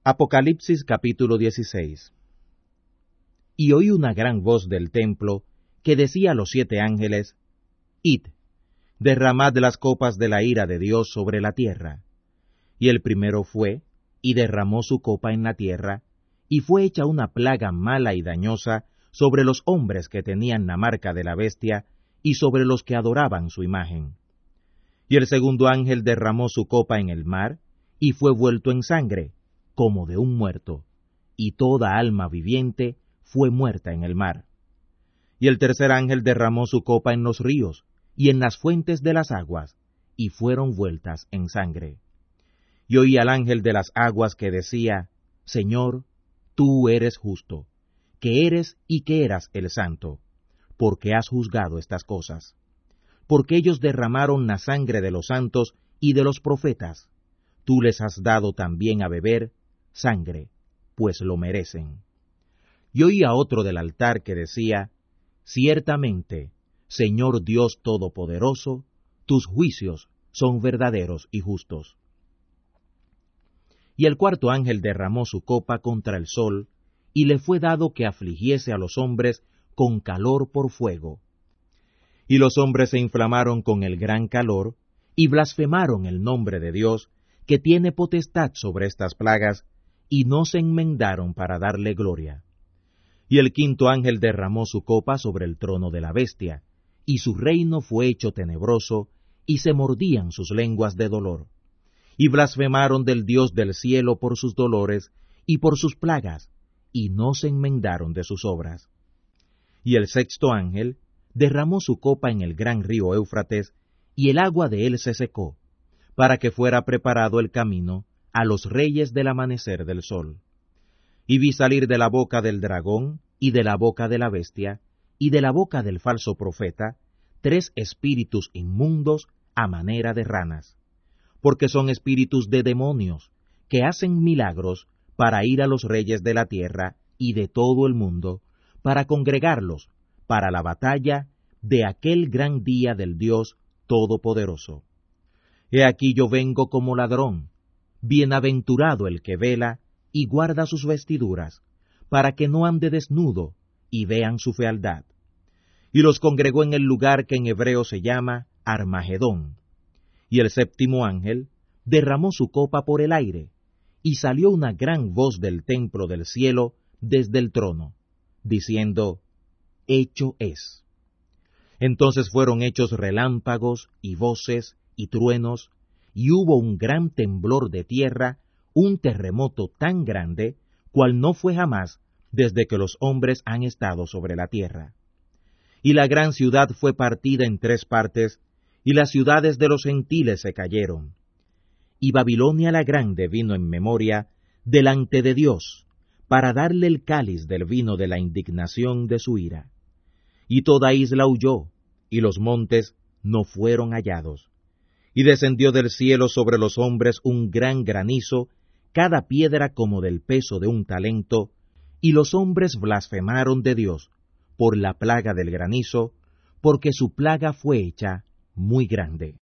Apocalipsis capítulo 16. Y oí una gran voz del templo que decía a los 7 ángeles: Id, derramad las copas de la ira de Dios sobre la tierra. Y el primero fue, y derramó su copa en la tierra, y fue hecha una plaga mala y dañosa sobre los hombres que tenían la marca de la bestia, y sobre los que adoraban su imagen. Y el segundo ángel derramó su copa en el mar, y fue vuelto en sangre, como de un muerto, y toda alma viviente fue muerta en el mar. Y el tercer ángel derramó su copa en los ríos, y en las fuentes de las aguas, y fueron vueltas en sangre. Y oí al ángel de las aguas que decía: Señor, tú eres justo, que eres y que eras el santo, porque has juzgado estas cosas. Porque ellos derramaron la sangre de los santos y de los profetas, tú les has dado también a beber sangre, pues lo merecen. Y oí a otro del altar que decía: Ciertamente, Señor Dios Todopoderoso, tus juicios son verdaderos y justos. Y el cuarto ángel derramó su copa contra el sol, y le fue dado que afligiese a los hombres con calor por fuego. Y los hombres se inflamaron con el gran calor, y blasfemaron el nombre de Dios, que tiene potestad sobre estas plagas, y no se enmendaron para darle gloria. Y el quinto ángel derramó su copa sobre el trono de la bestia, y su reino fue hecho tenebroso, y se mordían sus lenguas de dolor. Y blasfemaron del Dios del cielo por sus dolores, y por sus plagas, y no se enmendaron de sus obras. Y el sexto ángel derramó su copa en el gran río Éufrates, y el agua de él se secó, para que fuera preparado el camino a los reyes del amanecer del sol. Y vi salir de la boca del dragón, y de la boca de la bestia, y de la boca del falso profeta, 3 espíritus inmundos a manera de ranas, porque son espíritus de demonios, que hacen milagros para ir a los reyes de la tierra y de todo el mundo, para congregarlos para la batalla de aquel gran día del Dios Todopoderoso. He aquí yo vengo como ladrón. Bienaventurado el que vela y guarda sus vestiduras, para que no ande desnudo y vean su fealdad. Y los congregó en el lugar que en hebreo se llama Armagedón. Y el séptimo ángel derramó su copa por el aire, y salió una gran voz del templo del cielo desde el trono, diciendo: Hecho es. Entonces fueron hechos relámpagos y voces y truenos, y hubo un gran temblor de tierra, un terremoto tan grande, cual no fue jamás desde que los hombres han estado sobre la tierra. Y la gran ciudad fue partida en 3 partes, y las ciudades de los gentiles se cayeron. Y Babilonia la grande vino en memoria delante de Dios, para darle el cáliz del vino de la indignación de su ira. Y toda isla huyó, y los montes no fueron hallados. Y descendió del cielo sobre los hombres un gran granizo, cada piedra como del peso de un talento, y los hombres blasfemaron de Dios por la plaga del granizo, porque su plaga fue hecha muy grande.